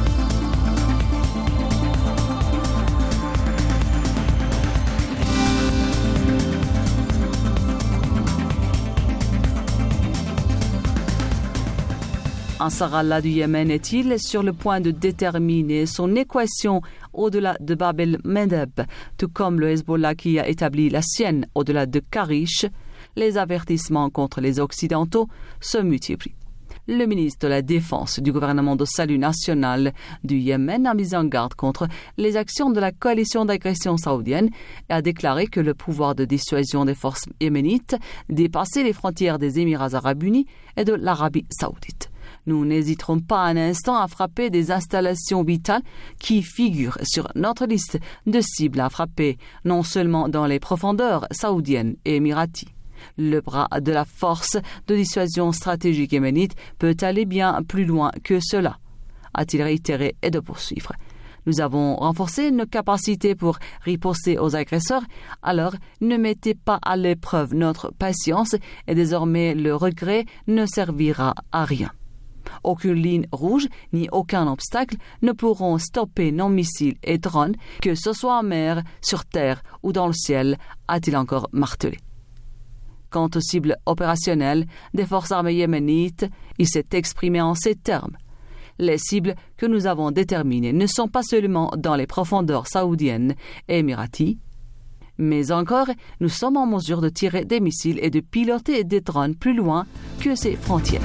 Ansarallah du Yémen est-il sur le point de déterminer son équation au-delà de Bab el-Mandeb, tout comme le Hezbollah qui a établi la sienne au-delà de Karish? Les avertissements contre les Occidentaux se multiplient. Le ministre de la Défense du gouvernement de salut national du Yémen a mis en garde contre les actions de la coalition d'agression saoudienne et a déclaré que le pouvoir de dissuasion des forces yéménites dépassait les frontières des Émirats arabes unis et de l'Arabie saoudite. Nous n'hésiterons pas un instant à frapper des installations vitales qui figurent sur notre liste de cibles à frapper, non seulement dans les profondeurs saoudiennes et émiraties. Le bras de la force de dissuasion stratégique yéménite peut aller bien plus loin que cela, a-t-il réitéré et de poursuivre. Nous avons renforcé nos capacités pour riposter aux agresseurs, alors ne mettez pas à l'épreuve notre patience et désormais le regret ne servira à rien. Aucune ligne rouge ni aucun obstacle ne pourront stopper nos missiles et drones, que ce soit en mer, sur terre ou dans le ciel, a-t-il encore martelé. Quant aux cibles opérationnelles des forces armées yéménites, il s'est exprimé en ces termes. Les cibles que nous avons déterminées ne sont pas seulement dans les profondeurs saoudiennes et émiraties, mais encore nous sommes en mesure de tirer des missiles et de piloter des drones plus loin que ces frontières.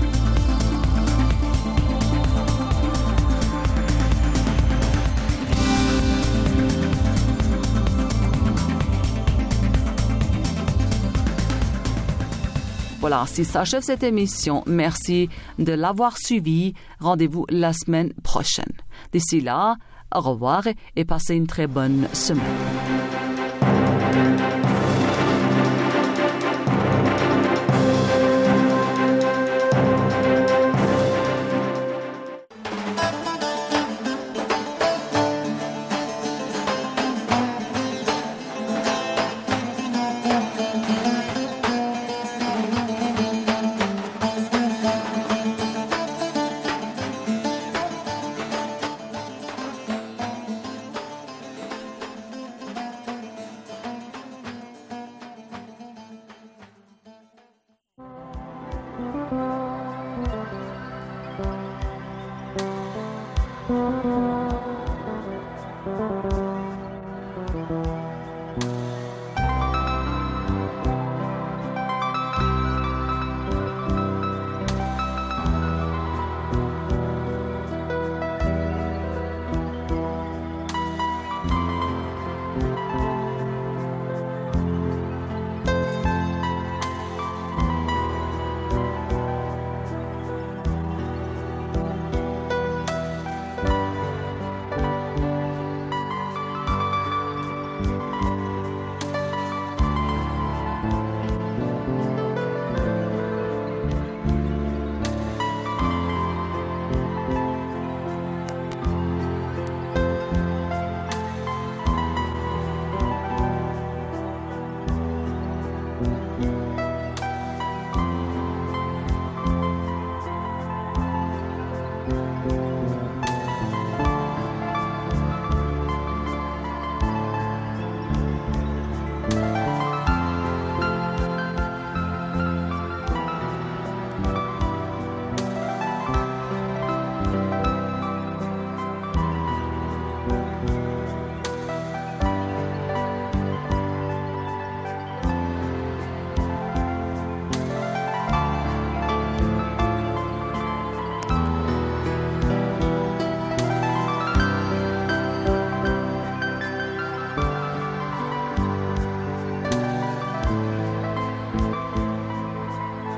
Voilà, ainsi s'achève cette émission. Merci de l'avoir suivi. Rendez-vous la semaine prochaine. D'ici là, au revoir et passez une très bonne semaine.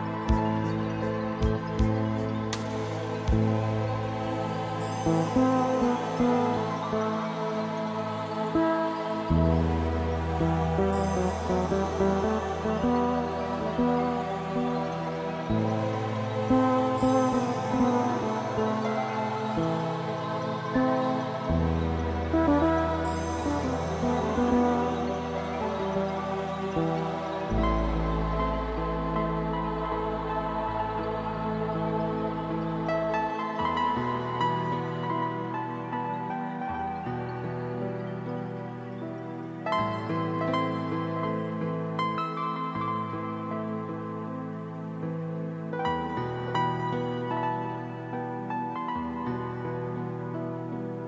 Thank you.